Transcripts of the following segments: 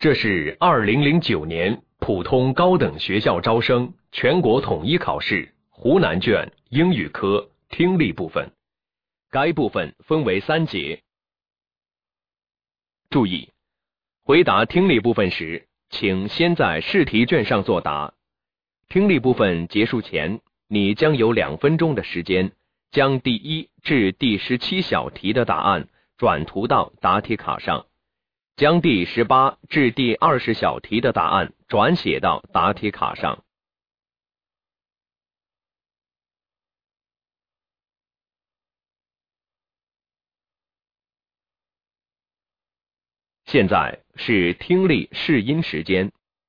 这是2009年普通高等学校招生全国统一考试湖南卷英语科听力部分，该部分分为3节。注意，回答听力部分时，请先在试题卷上作答。听力部分结束前，你将有2分钟的时间，将第1至第17小题的答案转涂到答题卡上，将第18至第20小题的答案转写到答题卡上。现在是听力试音时间。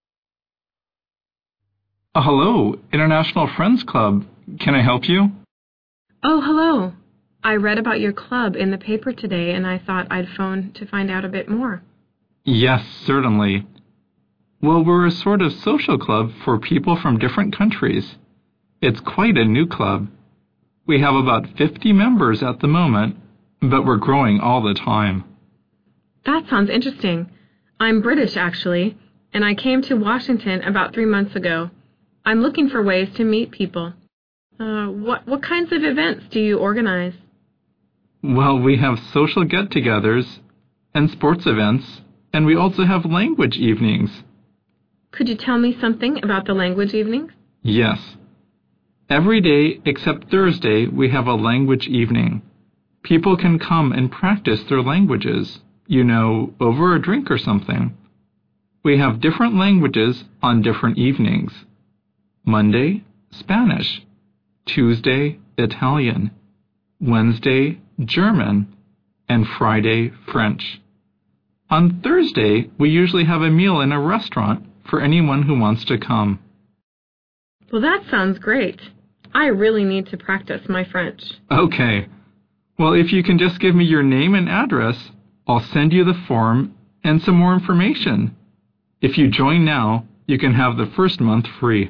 Hello, International Friends Club. Can I help you? Oh, hello. I read about your club in the paper today, and I thought I'd phone to find out a bit more. Yes, certainly. Well, we're a sort of social club for people from different countries. It's quite a new club. We have about 50 members at the moment, but we're growing all the time. That sounds interesting. I'm British, actually, and I came to Washington about 3 months ago. I'm looking for ways to meet people. What kinds of events do you organize? Well, we have social get-togethers and sports events, and we also have language evenings. Could you tell me something about the language evenings? Yes. Every day except Thursday, we have a language evening. People can come and practice their languages, over a drink or something. We have different languages on different evenings. Monday, Spanish. Tuesday, Italian. Wednesday, German. And Friday, French. On Thursday, we usually have a meal in a restaurant for anyone who wants to come. Well, that sounds great. I really need to practice my French. Okay. Well, if you can just give me your name and address, I'll send you the form and some more information. If you join now, you can have the first month free.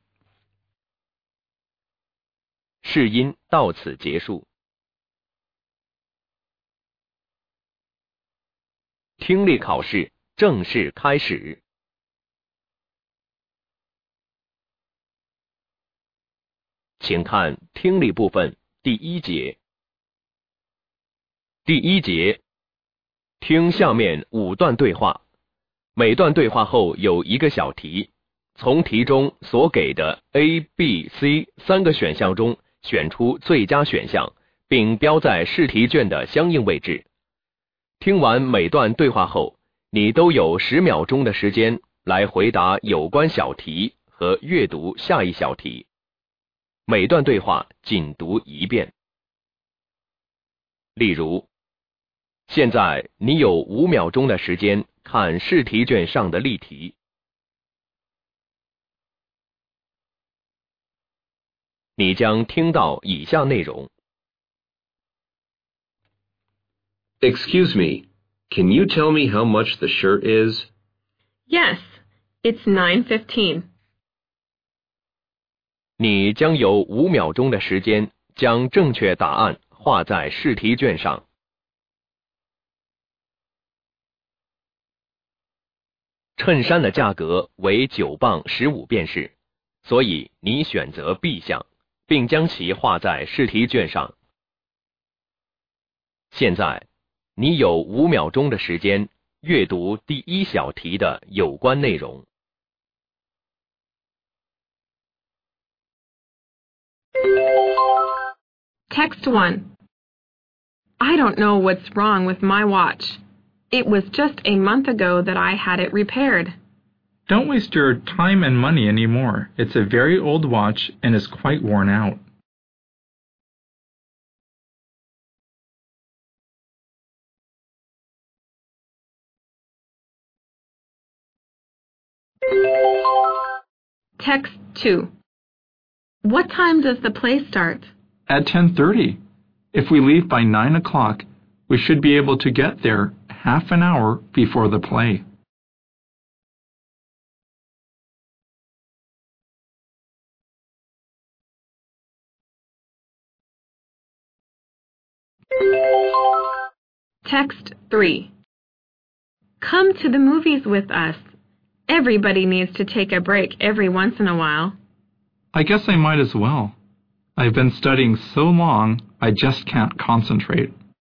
试音到此结束。听力考试正式开始。请看听力部分第1节。第1节，听下面5段对话，每段对话后有1个小题，从题中所给的 A、B、C 3个选项中选出最佳选项，并标在试题卷的相应位置。听完每段对话后，你都有10秒钟的时间来回答有关小题和阅读下一小题。每段对话仅读1遍。例如，现在你有5秒钟的时间看试题卷上的例题。你将听到以下内容。 Excuse me, can you tell me how much the shirt is? Yes, it's $9.15. 你将有5秒钟的时间将正确答案画在试题卷上。衬衫的价格为9磅15便士，所以你选择 B 项，并将其画在试题卷上。现在，你有5秒钟的时间阅读第1小题的有关内容。 Text 1. I don't know what's wrong with my watch. It was just a month ago that I had it repaired. Don't waste your time and money anymore. It's a very old watch and is quite worn out. Text 2. What time does the play start? At 10:30. If we leave by 9 o'clock, we should be able to get there half an hour before the play. Text 3. Come to the movies with us. Everybody needs to take a break every once in a while. I guess I might as well. I've been studying so long, I just can't concentrate.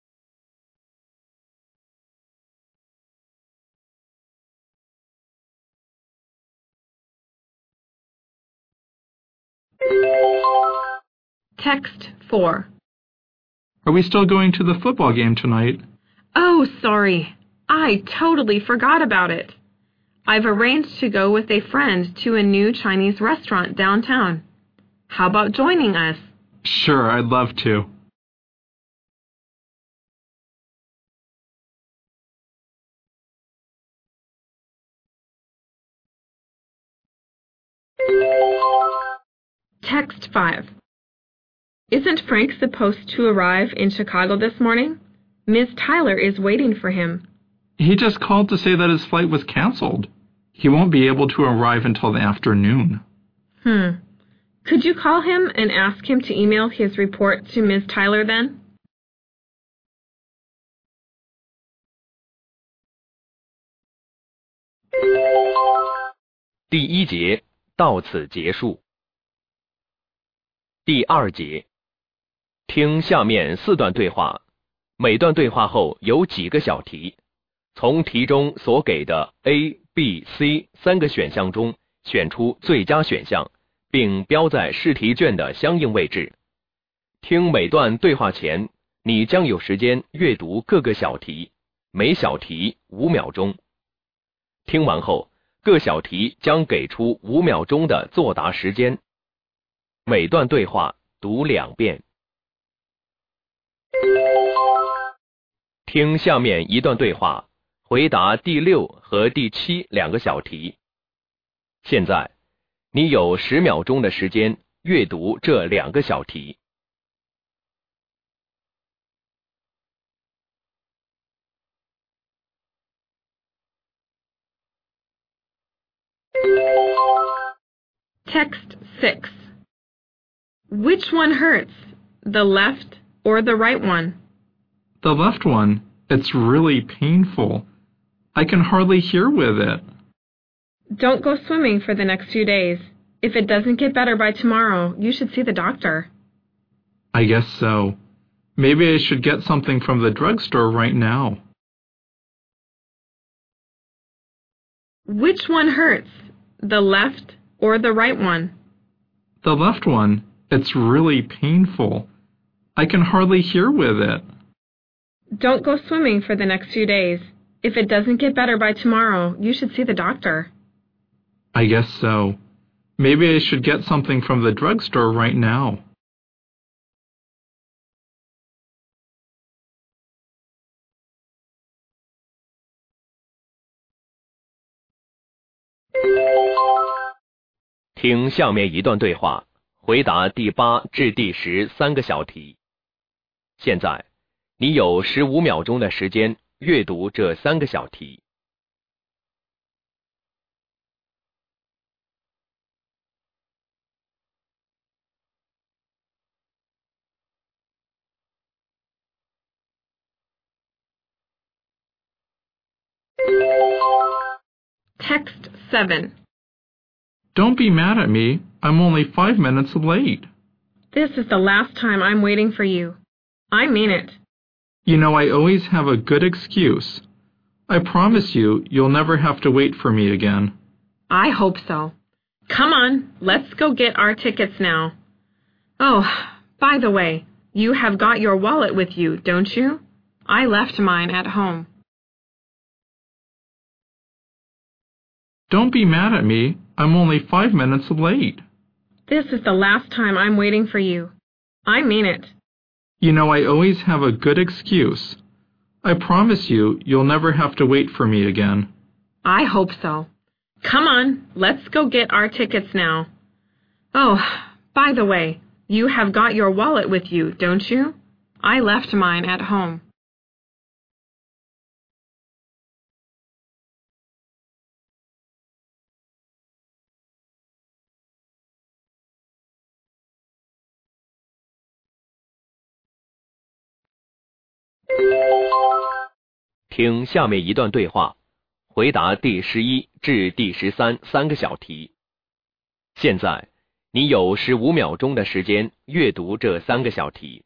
Text 4. Are we still going to the football game tonight? Oh, sorry. I totally forgot about it. I've arranged to go with a friend to a new Chinese restaurant downtown. How about joining us? Sure, I'd love to. Text 5. Isn't Frank supposed to arrive in Chicago this morning? Ms. Tyler is waiting for him. He just called to say that his flight was canceled. He won't be able to arrive until the afternoon. Could you call him and ask him to email his report to Ms. Tyler then? 第一节到此结束。第二节，听下面4段对话，每段对话后有几个小题，从题中所给的 A、B、C 3个选项中选出最佳选项，并标在试题卷的相应位置。听每段对话前，你将有时间阅读各个小题，每小题5秒钟。听完后，各小题将给出5秒钟的作答时间。每段对话读2遍。听下面一段对话，回答第6和第72个小题。现在，你有10秒钟的时间阅读这2个小题。 Text 6. Which one hurts, the left or the right one? The left one, it's really painful. I can hardly hear with it. Don't go swimming for the next few days. If it doesn't get better by tomorrow, you should see the doctor. I guess so. Maybe I should get something from the drugstore right now. Which one hurts, the left or the right one? The left one, it's really painful. I can hardly hear with it. Don't go swimming for the next few days. If it doesn't get better by tomorrow, you should see the doctor. I guess so. Maybe I should get something from the drugstore right now. “听下面一段对话，回答第8至第10 3个小题。现在，你有15秒钟的时间阅读这3个小题。 Text 7. Don't be mad at me. I'm only 5 minutes late. This is the last time I'm waiting for you. I mean it. You know, I always have a good excuse. I promise you, you'll never have to wait for me again. I hope so. Come on, let's go get our tickets now. Oh, by the way, you have got your wallet with you, don't you? I left mine at home. Don't be mad at me. I'm only 5 minutes late. This is the last time I'm waiting for you. I mean it. You know, I always have a good excuse. I promise you, you'll never have to wait for me again. I hope so. Come on, let's go get our tickets now. Oh, by the way, you have got your wallet with you, don't you? I left mine at home. “听下面一段对话， 回答第11至第13三个小题。现在，你有15秒钟的时间阅读这3个小题。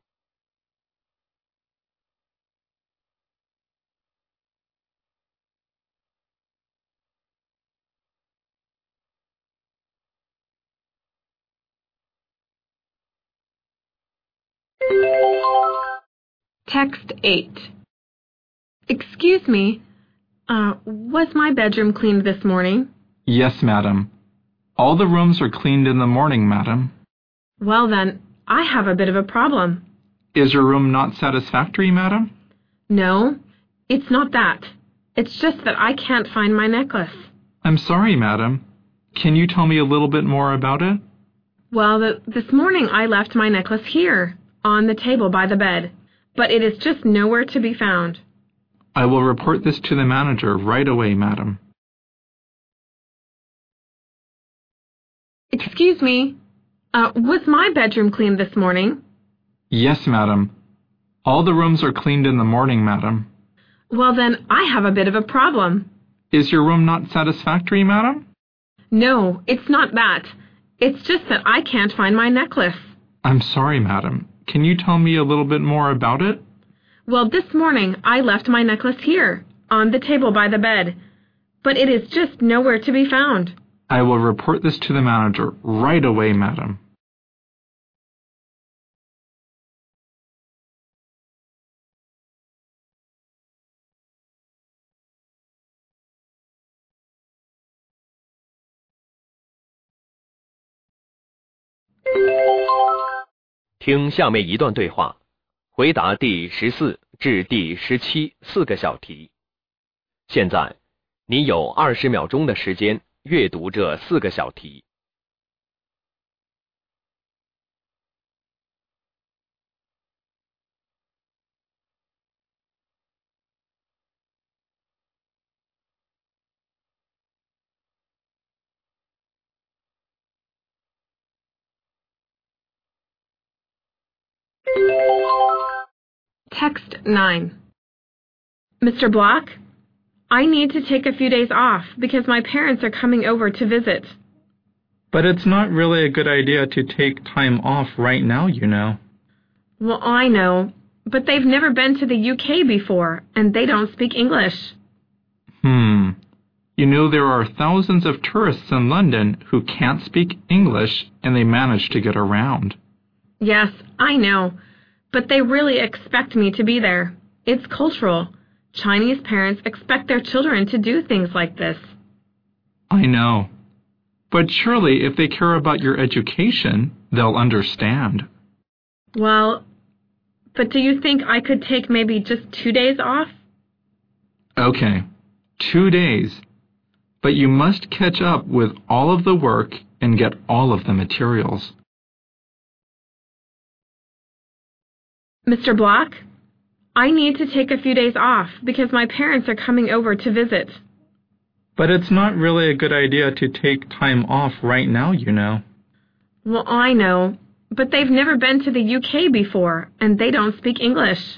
Text 8. Excuse me, was my bedroom cleaned this morning? Yes, madam. All the rooms are cleaned in the morning, madam. Well then, I have a bit of a problem. Is your room not satisfactory, madam? No, it's not that. It's just that I can't find my necklace. I'm sorry, madam. Can you tell me a little bit more about it? Well, this morning I left my necklace here, on the table by the bed, but it is just nowhere to be found. I will report this to the manager right away, madam. Excuse me, was my bedroom cleaned this morning? Yes, madam. All the rooms are cleaned in the morning, madam. Well then, I have a bit of a problem. Is your room not satisfactory, madam? No, it's not that. It's just that I can't find my necklace. I'm sorry, madam. Can you tell me a little bit more about it? Well, this morning I left my necklace here, on the table by the bed, but it is just nowhere to be found. I will report this to the manager right away, madam. 听下面一段对话，回答第14至第17四个小题。现在，你有20秒钟的时间阅读这4个小题。 Text 9. Mr. Block, I need to take a few days off because my parents are coming over to visit. But it's not really a good idea to take time off right now, you know. Well, I know, but they've never been to the UK before, and they don't speak English. You know there are thousands of tourists in London who can't speak English and they manage to get around. Yes, I know, but they really expect me to be there. It's cultural. Chinese parents expect their children to do things like this. I know. But surely if they care about your education, they'll understand. Well, but do you think I could take maybe just 2 days off? Okay, 2 days. But you must catch up with all of the work and get all of the materials. Mr. Block, I need to take a few days off because my parents are coming over to visit. But it's not really a good idea to take time off right now, you know. Well, I know, but they've never been to the UK before, and they don't speak English.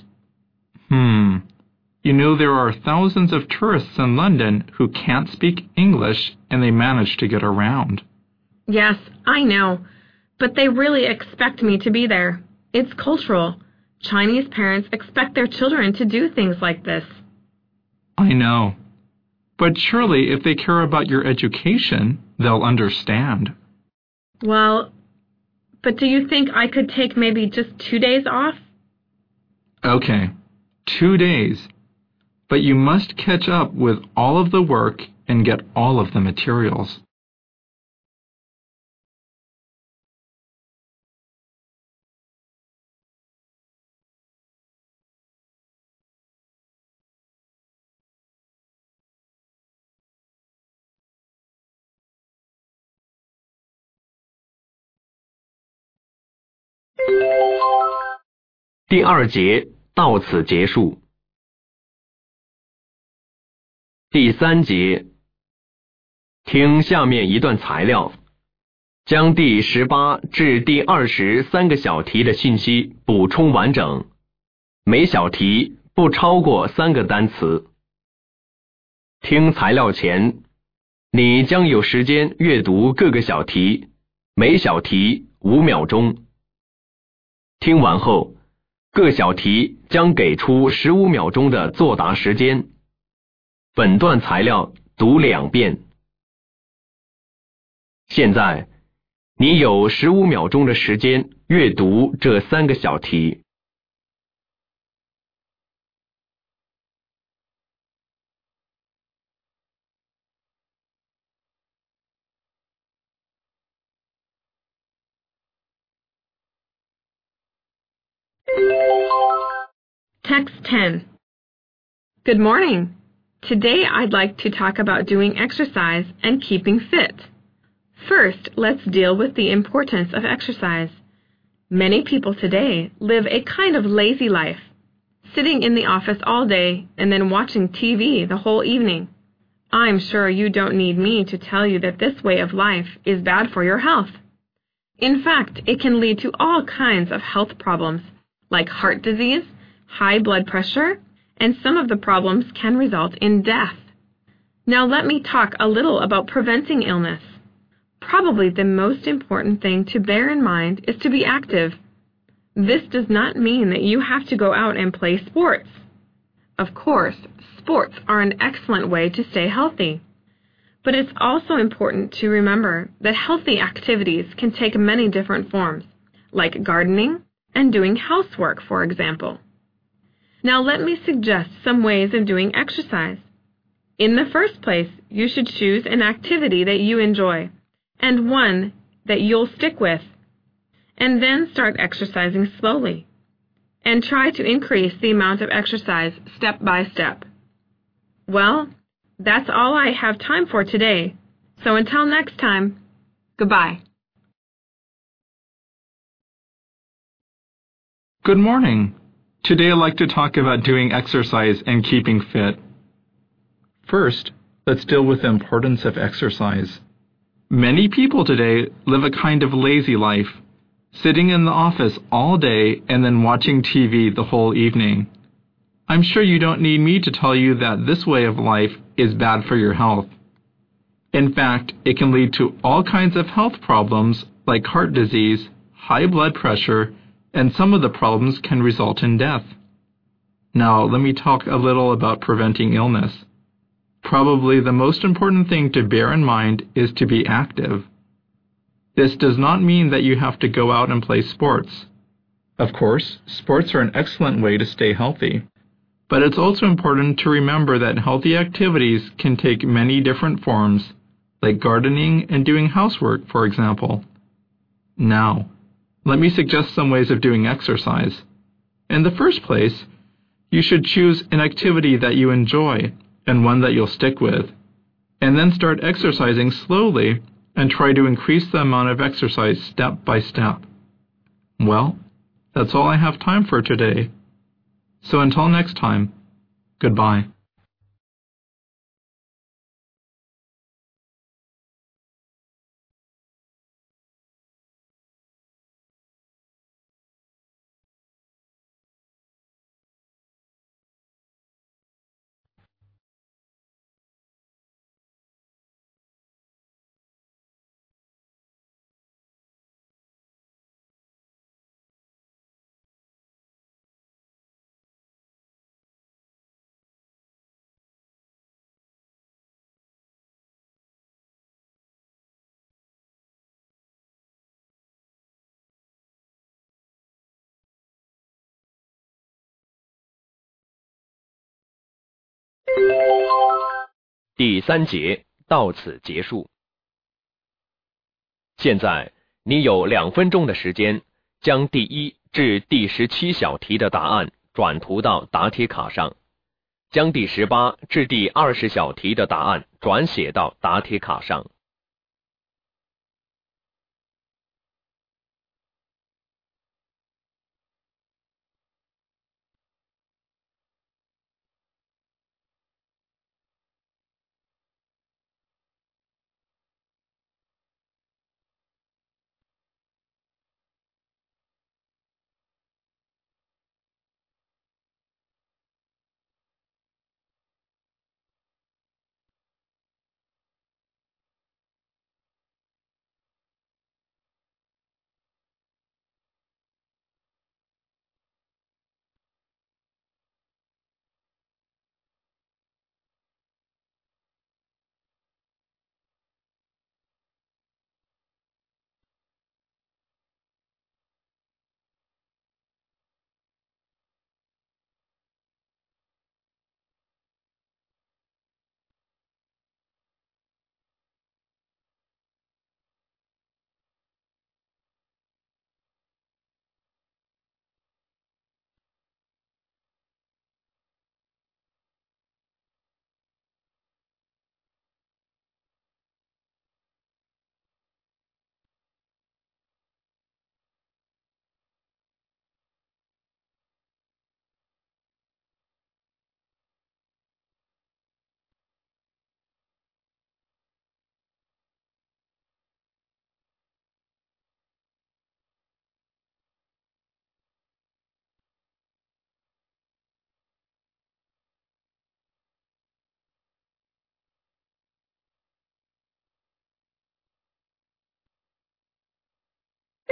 You know there are thousands of tourists in London who can't speak English and they manage to get around. Yes, I know, but they really expect me to be there. It's cultural. Chinese parents expect their children to do things like this. I know. But surely if they care about your education, they'll understand. Well, but do you think I could take maybe just 2 days off? Okay, 2 days. But you must catch up with all of the work and get all of the materials. 第2节到此结束。第3节，听下面一段材料，将第18至第20三个小题的信息补充完整，每小题不超过3个单词。 听材料前，你将有时间阅读各个小题，每小题5秒钟。听完后，各小题将给出15秒钟的作答时间。本段材料读2遍。现在，你有15秒钟的时间阅读这3个小题。 Text 10. Good morning. Today I'd like to talk about doing exercise and keeping fit. First, let's deal with the importance of exercise. Many people today live a kind of lazy life, sitting in the office all day and then watching TV the whole evening. I'm sure you don't need me to tell you that this way of life is bad for your health. In fact, it can lead to all kinds of health problems, like heart disease, high blood pressure, and some of the problems can result in death. Now let me talk a little about preventing illness. Probably the most important thing to bear in mind is to be active. This does not mean that you have to go out and play sports. Of course, sports are an excellent way to stay healthy. But it's also important to remember that healthy activities can take many different forms, like gardening and doing housework, for example. Now let me suggest some ways of doing exercise. In the first place, you should choose an activity that you enjoy, and one that you'll stick with, and then start exercising slowly, and try to increase the amount of exercise step by step. Well, that's all I have time for today, so until next time, goodbye. Good morning. Today I'd like to talk about doing exercise and keeping fit. First, let's deal with the importance of exercise. Many people today live a kind of lazy life, sitting in the office all day and then watching TV the whole evening. I'm sure you don't need me to tell you that this way of life is bad for your health. In fact, it can lead to all kinds of health problems like heart disease, high blood pressure, and some of the problems can result in death. Now, let me talk a little about preventing illness. Probably the most important thing to bear in mind is to be active. This does not mean that you have to go out and play sports. Of course, sports are an excellent way to stay healthy. But it's also important to remember that healthy activities can take many different forms, like gardening and doing housework, for example. Now, let me suggest some ways of doing exercise. In the first place, you should choose an activity that you enjoy and one that you'll stick with, and then start exercising slowly and try to increase the amount of exercise step by step. Well, that's all I have time for today. So until next time, goodbye. 第3节到此结束。现在你有2分钟的时间，将第1至第17小题的答案转涂到答题卡上，将第18至第20小题的答案转写到答题卡上。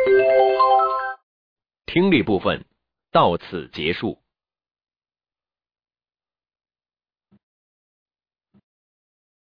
听力部分到此结束。